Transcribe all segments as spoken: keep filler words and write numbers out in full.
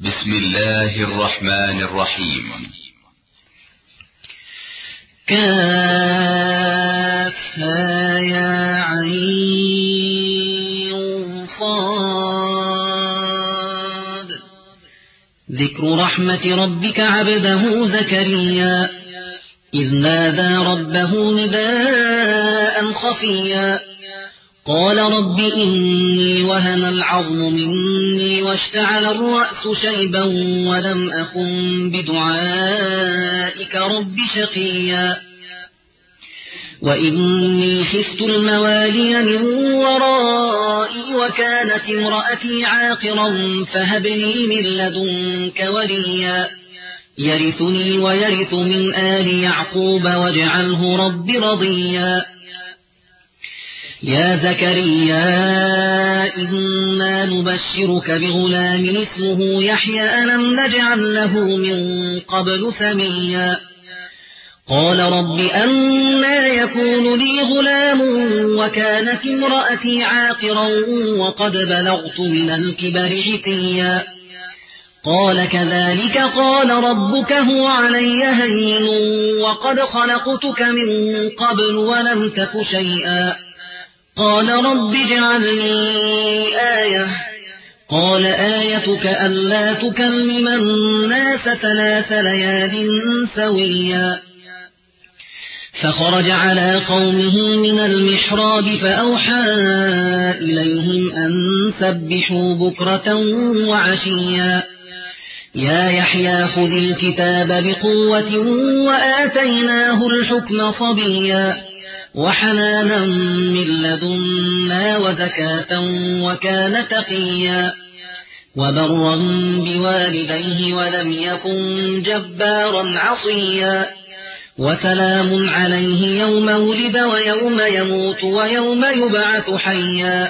بسم الله الرحمن الرحيم. كافها يا عين صاد. ذكر رحمة ربك عبده زكريا إذ نادى ربه نداء خفيا قال رب إني وهن العظم مني واشتعل الرأس شيبا ولم أكن بدعائك رب شقيا وإني خفت الموالي من ورائي وكانت امرأتي عاقرا فهب لي من لدنك وليا يرثني ويرث من آل يعقوب واجعله رب رضيا يا زكريا إنا نبشرك بغلام اسمه يحيى ألم نجعل له من قبل سميا قال رب أنى يكون لي غلام وكانت امرأتي عاقرا وقد بلغت من الكبر عتيا قال كذلك قال ربك هو علي هين وقد خلقتك من قبل ولم تك شيئا قال رب اجعل لي آية قال آيتك ألا تكلم الناس ثلاث ليال سويا فخرج على قومه من المحراب فأوحى إليهم أن سبحوا بكرة وعشيا يا يحيى خذ الكتاب بقوة وآتيناه الحكم صبيا وحنانا من لدنا وزكاة وكان تقيا وبرا بوالديه ولم يكن جبارا عصيا وسلام عليه يوم ولد ويوم يموت ويوم يبعث حيا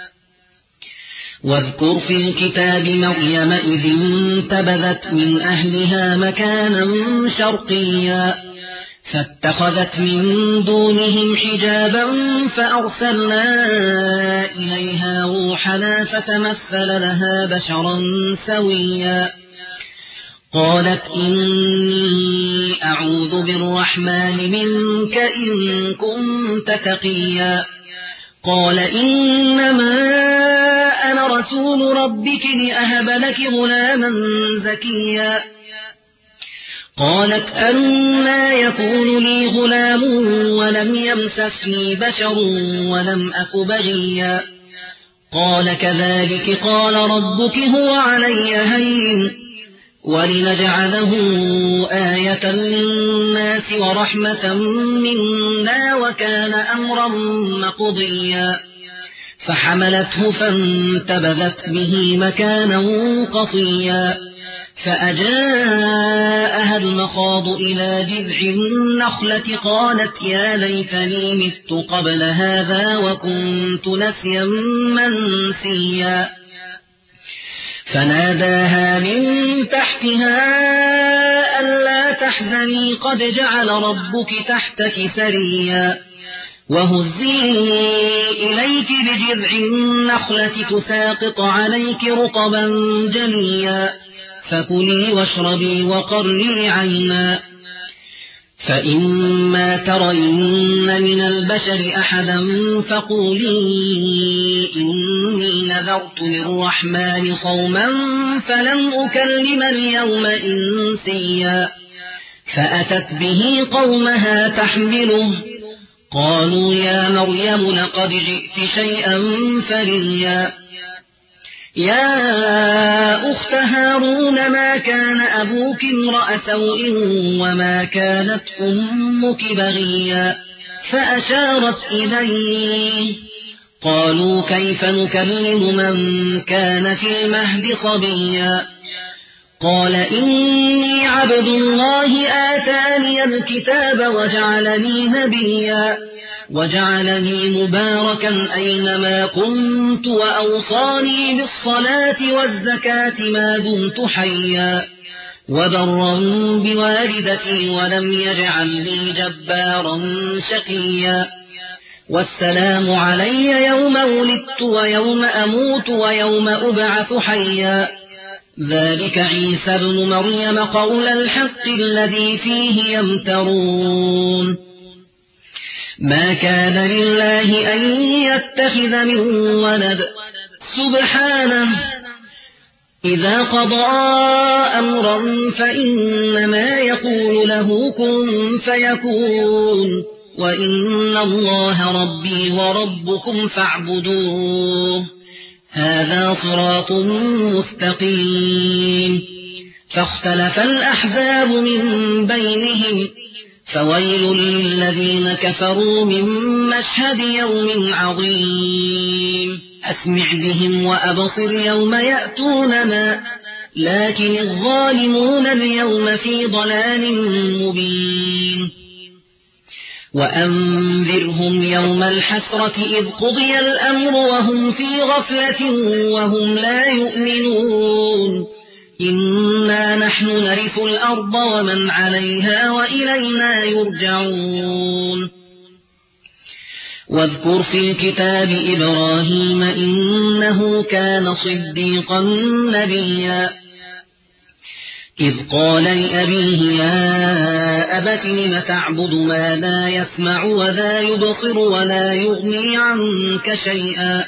واذكر في الكتاب مريم إذ انتبذت من أهلها مكانا شرقيا فاتخذت من دونهم حجابا فأرسلنا إليها روحنا فتمثل لها بشرا سويا قالت إني أعوذ بالرحمن منك إن كنت تقيا قال إنما أنا رسول ربك لأهب لك غلاما زكيا قالت أنى يكون لي غلام ولم يمسسني بشر ولم أك بغيا قال كذلك قال ربك هو علي هين ولنجعله آية للناس ورحمة منا وكان أمرا مقضيا فحملته فانتبذت به مكانا قصيا فأجاءها المخاض إلى جذع النخلة قالت يا ليتني مت قبل هذا وكنت نسيا منسيا فناداها من تحتها ألا تحزني قد جعل ربك تحتك سريا وهزي إليك بجذع النخلة تساقط عليك رطبا جنيا فكلي واشربي وقري عينا فإما ترين من البشر أحدا فقولي إني نذرت للرحمن صوما فلن أكلم اليوم إنسيا فأتت به قومها تحمله قالوا يا مريم لقد جئت شيئا فريا يا أخت هارون ما كان أبوك امرأ سوء وما كانت أمك بغيا فأشارت إليه قالوا كيف نكلم من كان في المهد صبيا قال إني عبد الله آتاني الكتاب وجعلني نبيا وجعلني مباركا أينما كنت وأوصاني بالصلاة والزكاة ما دمت حيا وبرا بوالدتي ولم يجعلني جبارا شقيا والسلام علي يوم ولدت ويوم أموت ويوم أبعث حيا ذلك عيسى ابن مريم قول الحق الذي فيه يمترون ما كان لله أن يتخذ من ولد سبحانه إذا قضى أمرا فإنما يقول له كن فيكون وإن الله ربي وربكم فاعبدوه هذا صراط مستقيم فاختلف الأحزاب من بينهم فويل للذين كفروا من مشهد يوم عظيم أسمع بهم وأبصر يوم يأتوننا لكن الظالمون اليوم في ضلال مبين وأنذرهم يوم الحسرة إذ قضي الأمر وهم في غفلة وهم لا يؤمنون إنا نحن نرث الأرض ومن عليها وإلينا يرجعون واذكر في الكتاب إبراهيم إنه كان صديقا نبيا إذ قال لأبيه يا أبت لم تعبد ما لا يسمع ولا يبصر ولا يغني عنك شيئا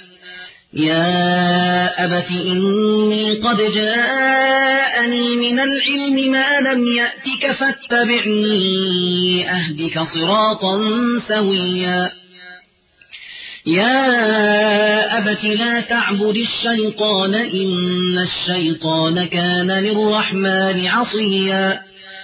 يا أبت إني قد جاءني من العلم ما لم يأتك فاتبعني أهدك صراطا سويا يا أبت لا تعبد الشيطان إن الشيطان كان للرحمن عصيا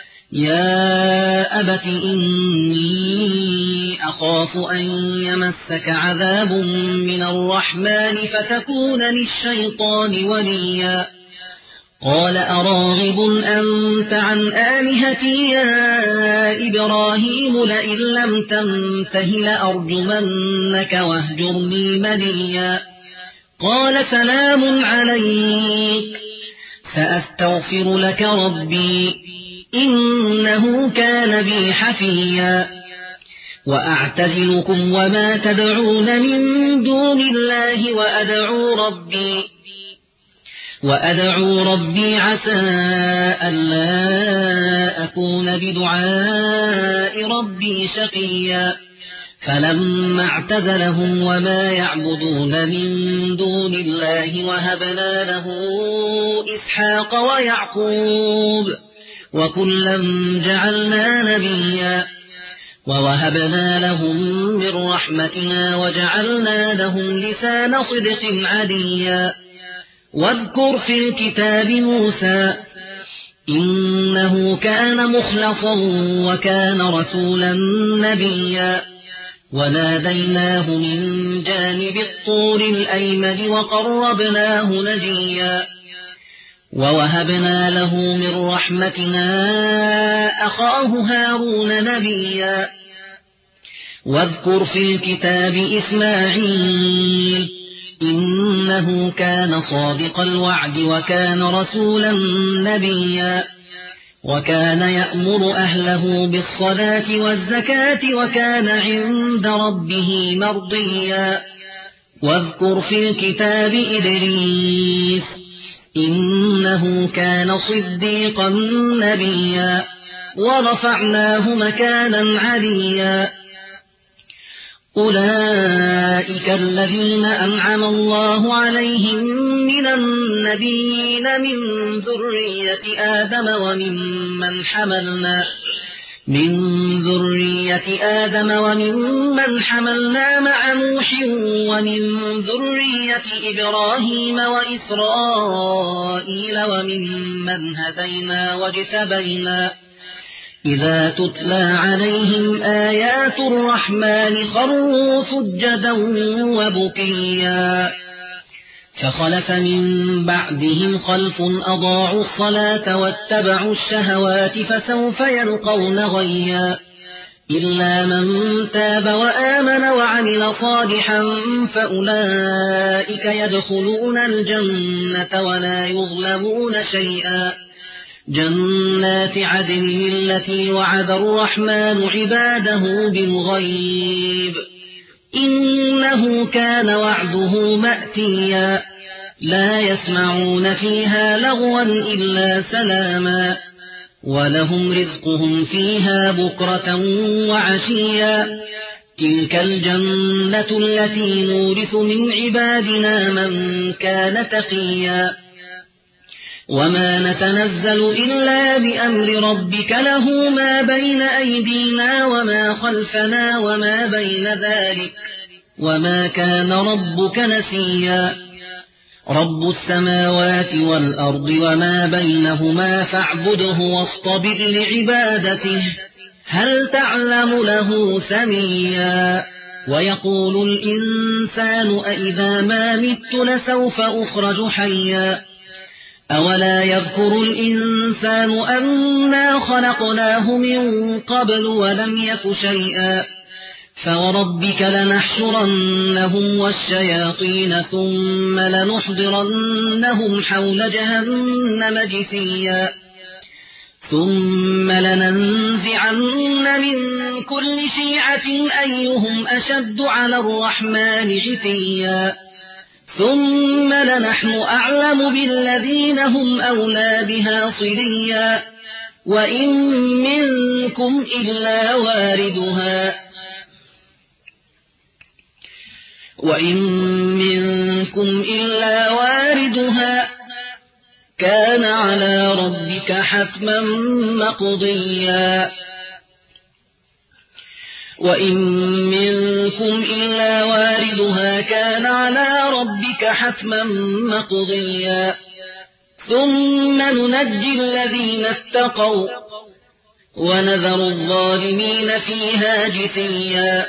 يا أبت إني أخاف أن يمسك عذاب من الرحمن فتكون للشيطان وليا قال أراغب أنت عن آلهتي يا إبراهيم لئن لم تنته لأرجمنك واهجرني مليا قال سلام عليك سأستغفر لك ربي إنه كان بي حفيا وأعتزلكم وما تدعون من دون الله وأدعو ربي وأدعو ربي عسى ألا أكون بدعاء ربي شقيا فلما اعتزلهم وما يعبدون من دون الله وهبنا له إسحاق ويعقوب وكلا جعلنا نبيا ووهبنا لهم من رحمتنا وجعلنا لهم لسان صدق عليا واذكر في الكتاب موسى إنه كان مخلصا وكان رسولا نبيا وناديناه من جانب الطور الأيمن وقربناه نجيا ووهبنا له من رحمتنا أخاه هارون نبيا واذكر في الكتاب إسماعيل إنه كان صادق الوعد وكان رسولا نبيا وكان يأمر أهله بالصلاة والزكاة وكان عند ربه مرضيا واذكر في الكتاب إدريس إنه كان صديقا نبيا ورفعناه مكانا عليا أولئك الذين أنعم الله عليهم من النبيين من ذرية آدم وممن حملنا من ذرية آدم وممن حملنا مع نوح ومن ذرية إبراهيم وإسرائيل وممن هدينا واجتبينا إذا تتلى عليهم آيات الرحمن خروا سجدا وبكيا فخلف من بعدهم خلف أضاعوا الصلاة واتبعوا الشهوات فسوف يلقون غيا إلا من تاب وآمن وعمل صالحا فأولئك يدخلون الجنة ولا يظلمون شيئا جنات عدن التي وعد الرحمن عباده بالغيب إنه كان وعده مأتيا لا يسمعون فيها لغوا إلا سلاما ولهم رزقهم فيها بكرة وعشيا تلك الجنة التي نورث من عبادنا من كان تقيا وما نتنزل إلا بأمر ربك له ما بين أيدينا وما خلفنا وما بين ذلك وما كان ربك نسيا رب السماوات والأرض وما بينهما فاعبده واصطبر لعبادته هل تعلم له سميا ويقول الإنسان أإذا ما مت لسوف أخرج حيا أولا يذكر الإنسان أنا خلقناه من قبل ولم يك شيئا فوربك لنحشرنهم والشياطين ثم لنحضرنهم حول جهنم جثيا ثم لننزعن من كل شيعة أيهم أشد على الرحمن عتيا ثم لنحن أعلم بالذين هم أولى بها صليا وإن منكم إلا واردها وإن منكم إلا واردها كان على ربك حتما مقضيا وإن منكم إلا واردها كان على ربك حتما مقضيا ثم ننجي الذين اتقوا ونذر الظالمين فيها جثيا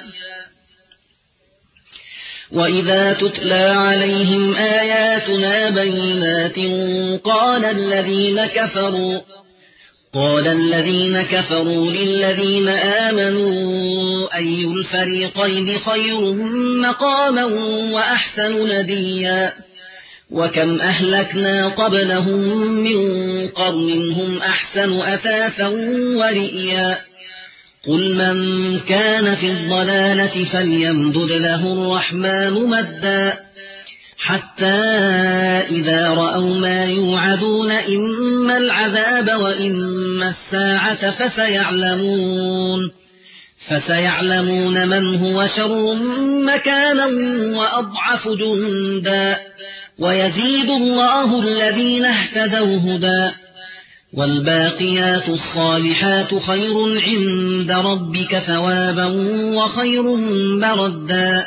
وإذا تتلى عليهم آياتنا بينات قال الذين كفروا قال الذين كفروا للذين آمنوا أي الفريقين خير مقاما وأحسن نديا وكم أهلكنا قبلهم من قرن هم أحسن أثاثا ورئيا قل من كان في الضلالة فليمدد له الرحمن مدا حتى إذا رأوا ما يوعدون إما العذاب وإما الساعة فسيعلمون فسيعلمون من هو شر مكانا وأضعف جندا ويزيد الله الذين اهتدوا هدى والباقيات الصالحات خير عند ربك ثوابا وخير مردا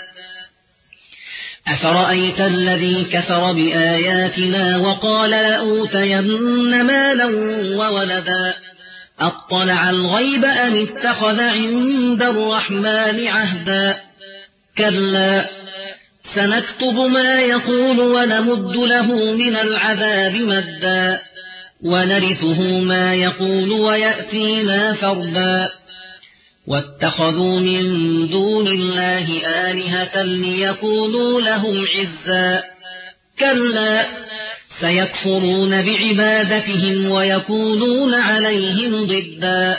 أفرأيت الذي كفر بآياتنا وقال لأوتين مالا وولدا أطلع الغيب أم اتخذ عند الرحمن عهدا كلا سنكتب ما يقول ونمد له من العذاب مدا ونرثه ما يقول ويأتينا فردا واتخذوا من دون الله آلهة ليكونوا لهم عزا كلا سيكفرون بعبادتهم ويكونون عليهم ضدا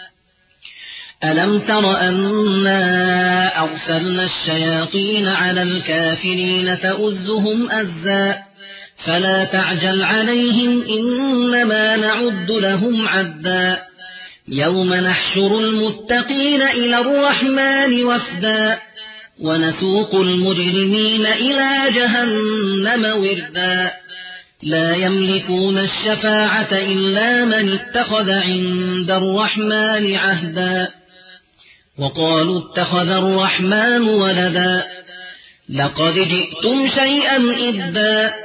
ألم تر أنا أرسلنا الشياطين على الكافرين تؤزهم أزا فلا تعجل عليهم إنما نعد لهم عدا يوم نحشر المتقين إلى الرحمن وفدا ونسوق المجرمين إلى جهنم وردا لا يملكون الشفاعة إلا من اتخذ عند الرحمن عهدا وقالوا اتخذ الرحمن ولدا لقد جئتم شيئا إدا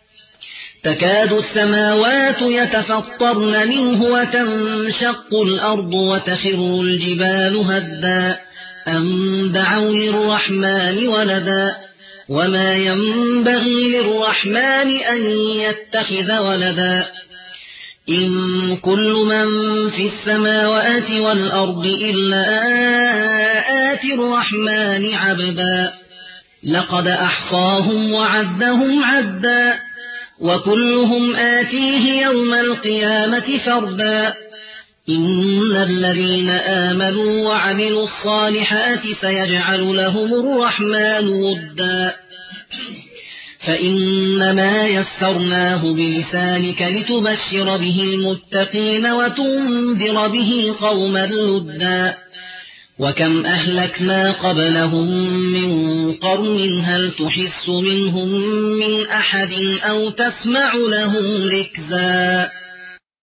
تكاد السماوات يتفطرن منه وتنشق الأرض وتخر الجبال هدا أن دعوا للرحمن ولدا وما ينبغي للرحمن أن يتخذ ولدا إن كل من في السماوات والأرض إلا آتي الرحمن عبدا لقد أحصاهم وعدهم عدا وكلهم آتيه يوم القيامة فردا إن الذين آمنوا وعملوا الصالحات سيجعل لهم الرحمن ودا فإنما يسرناه بلسانك لتبشر به المتقين وتنذر به قوما لدا وكم أهلكنا قبلهم من قرن هل تحس منهم من أحد أو تسمع لهم ركزا